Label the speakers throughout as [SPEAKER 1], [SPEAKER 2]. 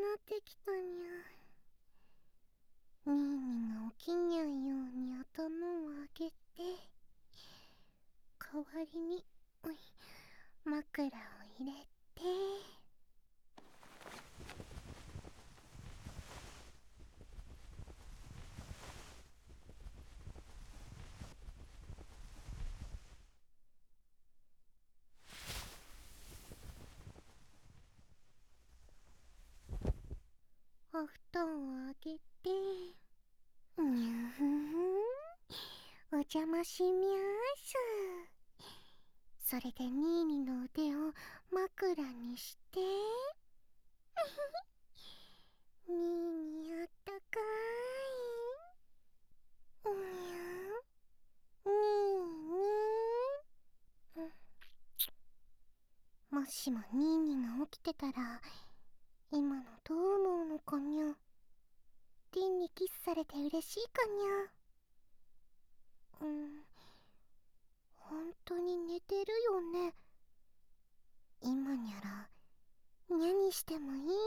[SPEAKER 1] ってきたにゃ。ニーニが起きにゃんように頭を上げて、代わりに枕を入れて、お布団をあげて、にゃーん、お邪魔しみゃーす。それでニーニの腕を枕にして、ニーニあったかーい。ニーニー。もしもニーニが起きてたら、今のどう思うのかにゃ。リンにキスされて嬉しいかにゃ。本当に寝てるよね。今にゃら、にゃにしてもいいよね。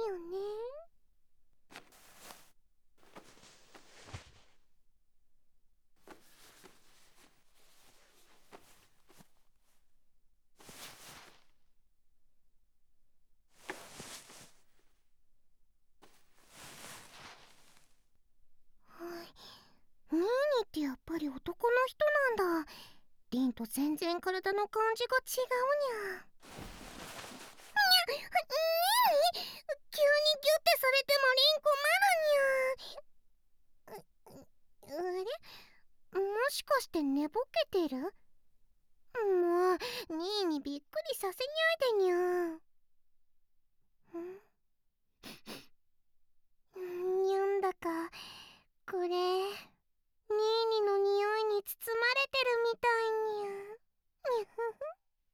[SPEAKER 1] ニーニってやっぱり男の人なんだ。リンと全然体の感じが違うにゃ。ニーニ、急にギュってされてもリン困るにゃ。あれ、もしかして寝ぼけてる？もう、ニーニびっくりさせにゃいでにゃ。にゃんだか、これ、ニーニの匂いに包まれてるみたいにゃ。にゃふふ。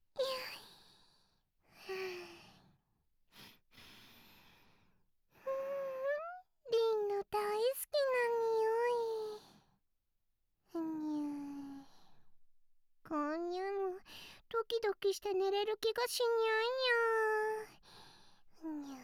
[SPEAKER 1] リンの大好きな匂い。にゃー。こんにゃもドキドキして寝れる気がしにゃいにゃ。にゃ。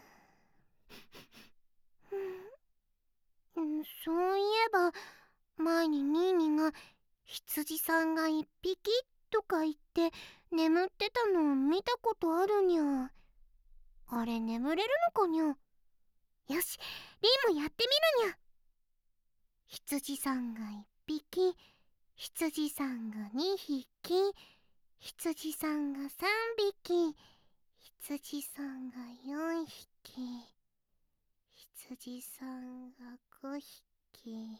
[SPEAKER 1] そういえば前にニーニが羊さんが一匹とか言って眠ってたのを見たことあるにゃ。あれ眠れるのかにゃ。よし、リンもやってみるにゃ。羊さんが一匹、羊さんが二匹、羊さんが三匹、羊さんが四匹、羊さんが五匹、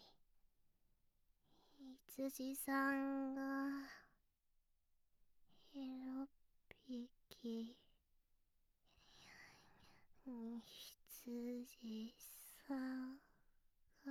[SPEAKER 1] 羊さんが6匹、羊さんが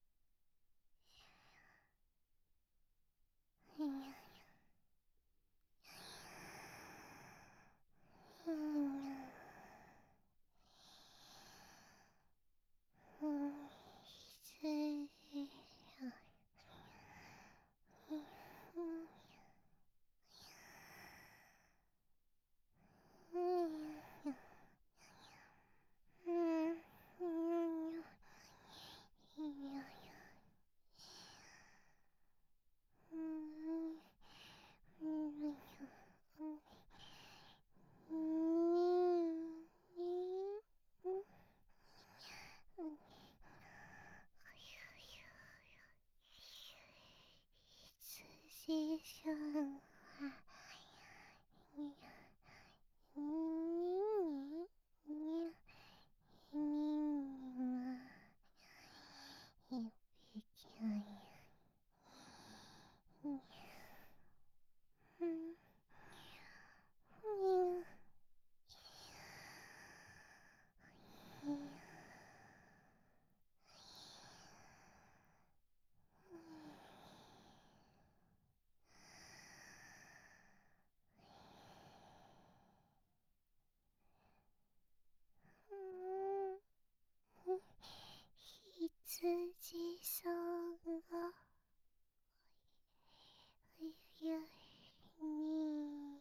[SPEAKER 1] 羊さん羊さんがに